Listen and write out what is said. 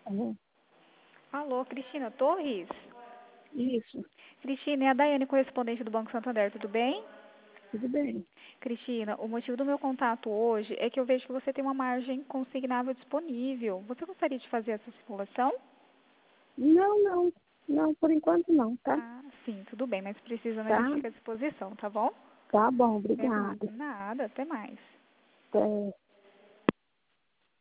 Alô? Alô, Cristina Torres? Isso, Cristina, é a Daiane, correspondente do Banco Santander, tudo bem? tudo bem. Cristina, o motivo do meu contato hoje é que eu vejo que você tem uma margem consignável disponível. Você gostaria de fazer essa simulação? Não, por enquanto não, tá? Ah, sim, tudo bem, mas precisando a Tá? gente fica à disposição, tá bom? Tá bom, Até obrigada. nada, até mais. Até.